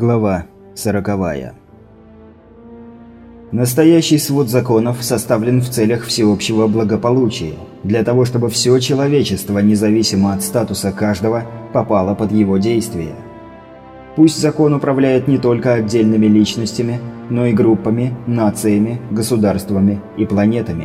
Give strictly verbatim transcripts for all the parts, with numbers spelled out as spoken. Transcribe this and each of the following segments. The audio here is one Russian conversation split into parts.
Глава сороковая. Настоящий свод законов составлен в целях всеобщего благополучия, для того чтобы все человечество, независимо от статуса каждого, попало под его действие. Пусть закон управляет не только отдельными личностями, но и группами, нациями, государствами и планетами.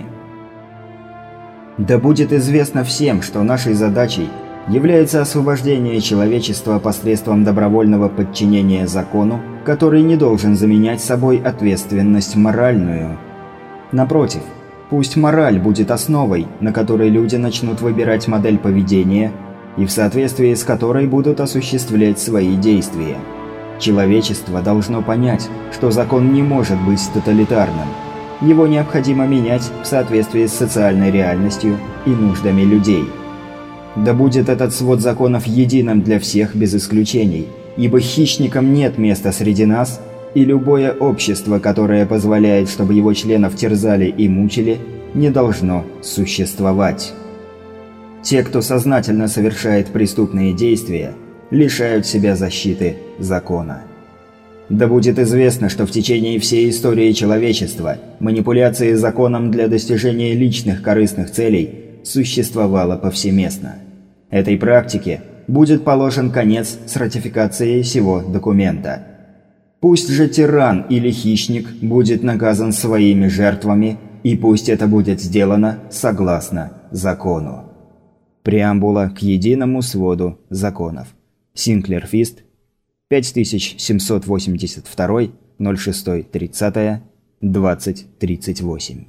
Да будет известно всем, что нашей задачей является освобождение человечества посредством добровольного подчинения закону, который не должен заменять собой ответственность моральную. Напротив, пусть мораль будет основой, на которой люди начнут выбирать модель поведения и в соответствии с которой будут осуществлять свои действия. Человечество должно понять, что закон не может быть тоталитарным. Его необходимо менять в соответствии с социальной реальностью и нуждами людей. Да будет этот свод законов единым для всех без исключений, ибо хищникам нет места среди нас, и любое общество, которое позволяет, чтобы его членов терзали и мучили, не должно существовать. Те, кто сознательно совершает преступные действия, лишают себя защиты закона. Да будет известно, что в течение всей истории человечества манипуляции законом для достижения личных корыстных целей существовало повсеместно. Этой практике будет положен конец с ратификацией сего документа. Пусть же тиран или хищник будет наказан своими жертвами, и пусть это будет сделано согласно закону. Преамбула к единому своду законов. Синклер Фист, пять тысяч семьсот восемьдесят два, ноль шесть тридцать, двадцать тридцать восемь.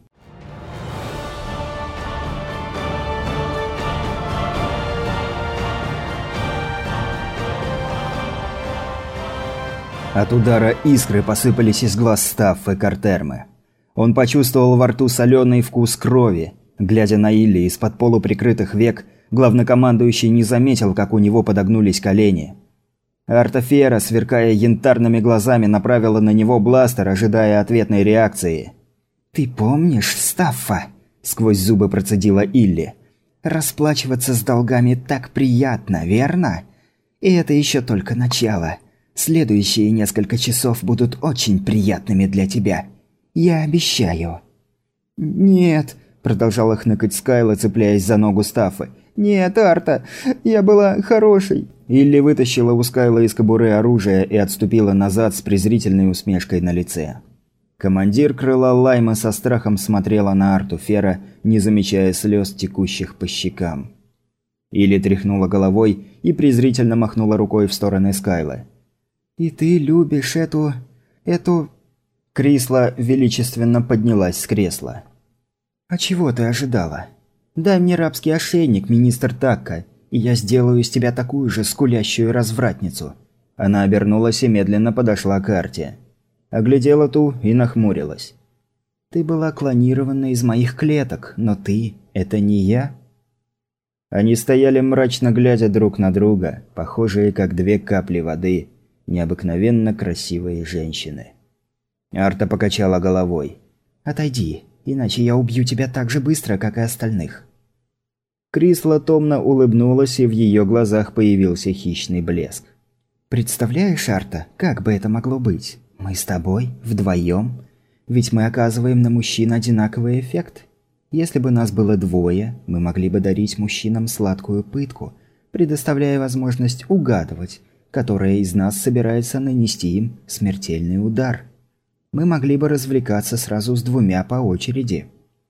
От удара искры посыпались из глаз Стаффы Картермы. Он почувствовал во рту соленый вкус крови. Глядя на Илли из-под полуприкрытых век, главнокомандующий не заметил, как у него подогнулись колени. Артафера, сверкая янтарными глазами, направила на него бластер, ожидая ответной реакции. «Ты помнишь, Стаффа?» – сквозь зубы процедила Илли. «Расплачиваться с долгами так приятно, верно? И это еще только начало. Следующие несколько часов будут очень приятными для тебя. Я обещаю». «Нет», – продолжала хныкать Скайла, цепляясь за ногу Стаффы. «Нет, Арта, я была хорошей». Илли вытащила у Скайла из кобуры оружие и отступила назад с презрительной усмешкой на лице. Командир крыла Лайма со страхом смотрела на Арту Фера, не замечая слез, текущих по щекам. Илли тряхнула головой и презрительно махнула рукой в сторону Скайлы. «И ты любишь эту... эту...» Крисла величественно поднялась с кресла. «А чего ты ожидала? Дай мне рабский ошейник, министр Такка, и я сделаю из тебя такую же скулящую развратницу». Она обернулась и медленно подошла к Арте. Оглядела ту и нахмурилась. «Ты была клонирована из моих клеток, но ты – это не я?» Они стояли мрачно глядя друг на друга, похожие как две капли воды, необыкновенно красивые женщины. Арта покачала головой. «Отойди, иначе я убью тебя так же быстро, как и остальных». Крисла томно улыбнулась, и в ее глазах появился хищный блеск. «Представляешь, Арта, как бы это могло быть? Мы с тобой, вдвоем? Ведь мы оказываем на мужчин одинаковый эффект. Если бы нас было двое, мы могли бы дарить мужчинам сладкую пытку, предоставляя возможность угадывать, которая из нас собирается нанести им смертельный удар. Мы могли бы развлекаться сразу с двумя по очереди».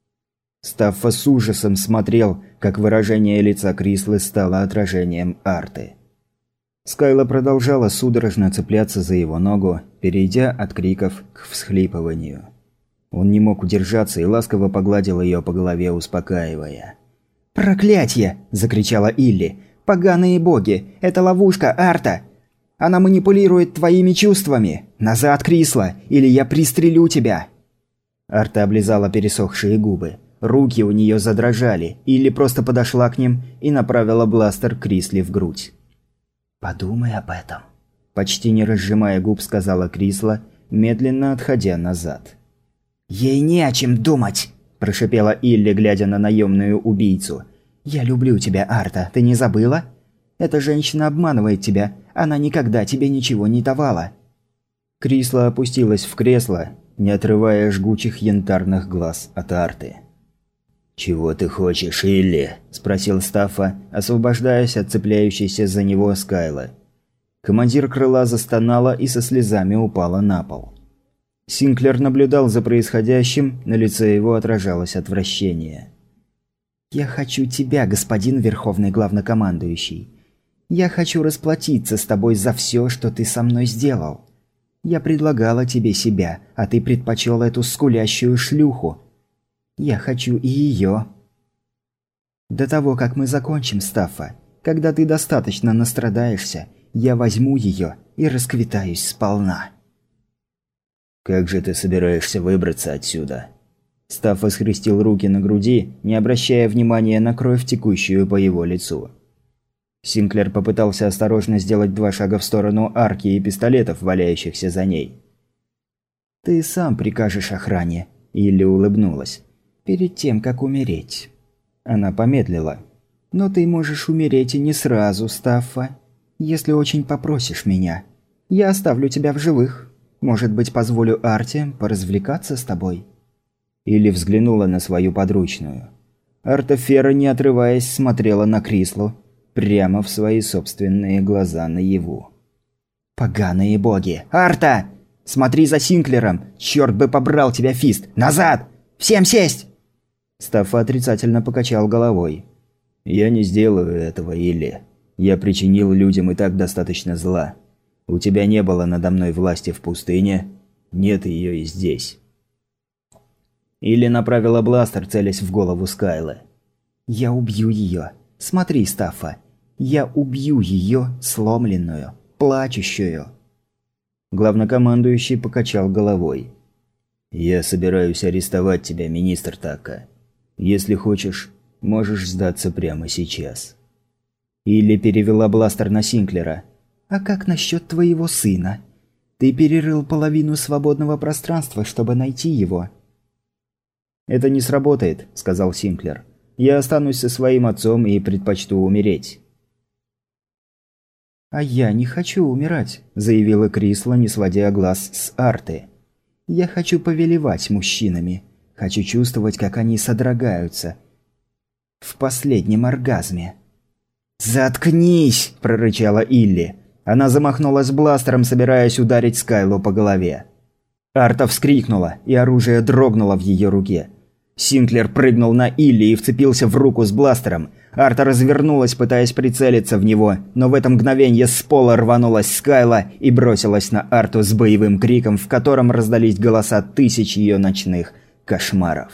Стаффа с ужасом смотрел, как выражение лица Крислы стало отражением Арты. Скайла продолжала судорожно цепляться за его ногу, перейдя от криков к всхлипыванию. Он не мог удержаться и ласково погладил ее по голове, успокаивая. «Проклятье!» – закричала Илли. «Поганые боги! Это ловушка, Арта! Она манипулирует твоими чувствами! Назад, Крисла, или я пристрелю тебя!» Арта облизала пересохшие губы. Руки у нее задрожали, Илли просто подошла к ним и направила бластер Крисле в грудь. «Подумай об этом», – почти не разжимая губ, сказала Крисла, медленно отходя назад. «Ей не о чем думать», – прошипела Илли, глядя на наемную убийцу. «Я люблю тебя, Арта, ты не забыла? Эта женщина обманывает тебя, она никогда тебе ничего не давала». Крисла опустилась в кресло, не отрывая жгучих янтарных глаз от Арты. «Чего ты хочешь, Илли?» – спросил Стаффа, освобождаясь от цепляющейся за него Скайлы. Командир крыла застонала и со слезами упала на пол. Синклер наблюдал за происходящим, на лице его отражалось отвращение. «Я хочу тебя, господин Верховный Главнокомандующий. Я хочу расплатиться с тобой за все, что ты со мной сделал. Я предлагала тебе себя, а ты предпочел эту скулящую шлюху. Я хочу и ее. До того, как мы закончим, Стаффа, когда ты достаточно настрадаешься, я возьму ее и расквитаюсь сполна». «Как же ты собираешься выбраться отсюда?» Стаффа скрестил руки на груди, не обращая внимания на кровь, текущую по его лицу. Синклер попытался осторожно сделать два шага в сторону арки и пистолетов, валяющихся за ней. «Ты сам прикажешь охране», – Илли улыбнулась. «Перед тем, как умереть». Она помедлила. «Но ты можешь умереть и не сразу, Стаффа. Если очень попросишь меня. Я оставлю тебя в живых. Может быть, позволю Арте поразвлекаться с тобой». Илли взглянула на свою подручную. Арта Фера, не отрываясь, смотрела на Крислу, прямо в свои собственные глаза наяву. «Поганые боги! Арта! Смотри за Синклером! Черт бы побрал тебя, Фист! Назад! Всем сесть!» Стаффа отрицательно покачал головой. «Я не сделаю этого, Илли. Я причинил людям и так достаточно зла. У тебя не было надо мной власти в пустыне, нет ее и здесь». Илли направила бластер, целясь в голову Скайлы. «Я убью ее. Смотри, Стаффа. Я убью ее, сломленную, плачущую». Главнокомандующий покачал головой. «Я собираюсь арестовать тебя, министр Така. Если хочешь, можешь сдаться прямо сейчас». Илли перевела бластер на Синклера. «А как насчет твоего сына? Ты перерыл половину свободного пространства, чтобы найти его». «Это не сработает», – сказал Синклер. «Я останусь со своим отцом и предпочту умереть». «А я не хочу умирать», – заявила Крисла, не сводя глаз с Арты. «Я хочу повелевать мужчинами. Хочу чувствовать, как они содрогаются. В последнем оргазме». «Заткнись!» – прорычала Илли. Она замахнулась бластером, собираясь ударить Скайлу по голове. Арта вскрикнула, и оружие дрогнуло в ее руке. Синклер прыгнул на Илли и вцепился в руку с бластером. Арта развернулась, пытаясь прицелиться в него, но в это мгновенье с пола рванулась Скайла и бросилась на Арту с боевым криком, в котором раздались голоса тысяч ее ночных кошмаров.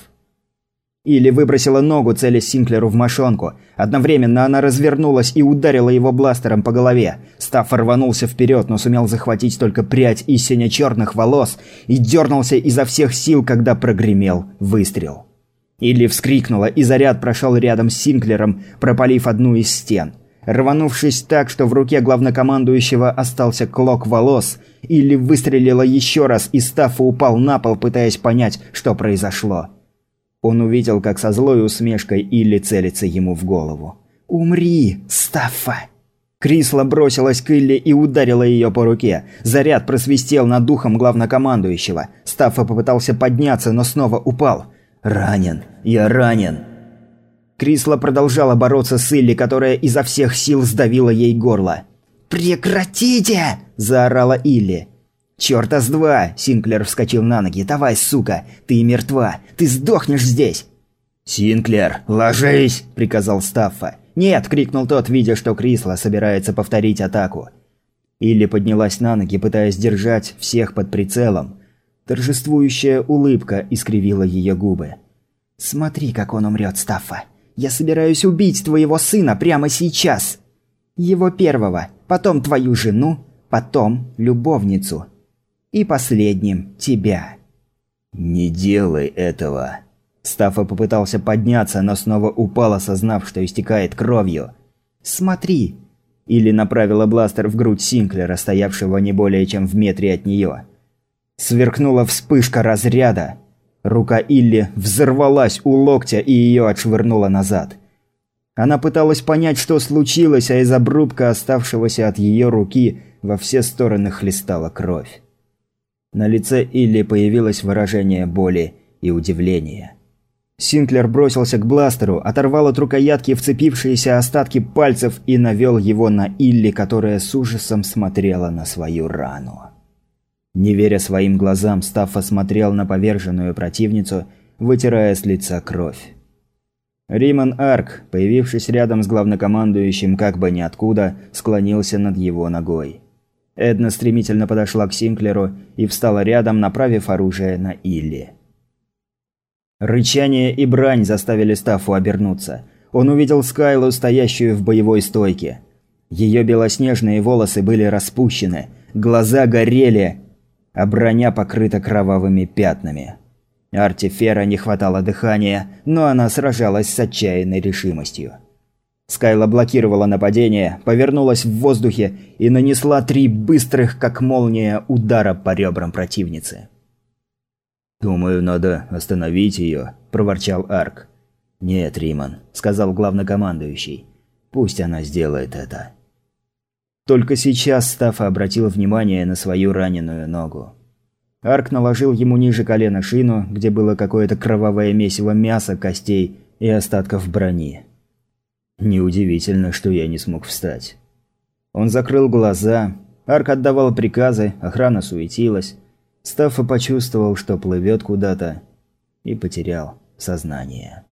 Илли выбросила ногу, целясь Синклеру в мошонку. Одновременно она развернулась и ударила его бластером по голове. Стаффа рванулся вперед, но сумел захватить только прядь из сине-черных волос и дернулся изо всех сил, когда прогремел выстрел. Илли вскрикнула, и заряд прошел рядом с Синклером, пропалив одну из стен. Рванувшись так, что в руке главнокомандующего остался клок волос, Илли выстрелила еще раз, и Стаффа упал на пол, пытаясь понять, что произошло. Он увидел, как со злой усмешкой Илли целится ему в голову. «Умри, Стаффа!» Крисла бросилась к Илли и ударила ее по руке. Заряд просвистел над духом главнокомандующего. Стаффа попытался подняться, но снова упал. «Ранен! Я ранен!» Крисла продолжала бороться с Илли, которая изо всех сил сдавила ей горло. «Прекратите!» – заорала Илли. «Чёрта с два!» – Синклер вскочил на ноги. «Давай, сука! Ты мертва! Ты сдохнешь здесь!» «Синклер, ложись!» – приказал Стаффа. «Нет!» – крикнул тот, видя, что Крисла собирается повторить атаку. Илли поднялась на ноги, пытаясь держать всех под прицелом. Торжествующая улыбка искривила ее губы. «Смотри, как он умрет, Стаффа! Я собираюсь убить твоего сына прямо сейчас! Его первого, потом твою жену, потом любовницу. И последним тебя». «Не делай этого!» Стаффа попытался подняться, но снова упал, осознав, что истекает кровью. «Смотри!» Илли направила бластер в грудь Синклера, стоявшего не более чем в метре от нее. Сверкнула вспышка разряда. Рука Илли взорвалась у локтя и ее отшвырнула назад. Она пыталась понять, что случилось, а из обрубка, оставшегося от ее руки, во все стороны хлестала кровь. На лице Илли появилось выражение боли и удивления. Синклер бросился к бластеру, оторвал от рукоятки вцепившиеся остатки пальцев и навел его на Илли, которая с ужасом смотрела на свою рану. Не веря своим глазам, Стаффа смотрел на поверженную противницу, вытирая с лица кровь. Риман Арк, появившись рядом с главнокомандующим как бы ниоткуда, склонился над его ногой. Эдна стремительно подошла к Синклеру и встала рядом, направив оружие на Илли. Рычание и брань заставили Стаффу обернуться. Он увидел Скайлу, стоящую в боевой стойке. Ее белоснежные волосы были распущены, глаза горели, а броня покрыта кровавыми пятнами. Арти Фера не хватало дыхания, но она сражалась с отчаянной решимостью. Скайла блокировала нападение, повернулась в воздухе и нанесла три быстрых, как молния, удара по ребрам противницы. «Думаю, надо остановить ее», – проворчал Арк. «Нет, Риман», – сказал главнокомандующий. «Пусть она сделает это». Только сейчас Стаффа обратил внимание на свою раненую ногу. Арк наложил ему ниже колена шину, где было какое-то кровавое месиво мяса, костей и остатков брони. Неудивительно, что я не смог встать. Он закрыл глаза, Арк отдавал приказы, охрана суетилась. Стаффа почувствовал, что плывет куда-то, и потерял сознание.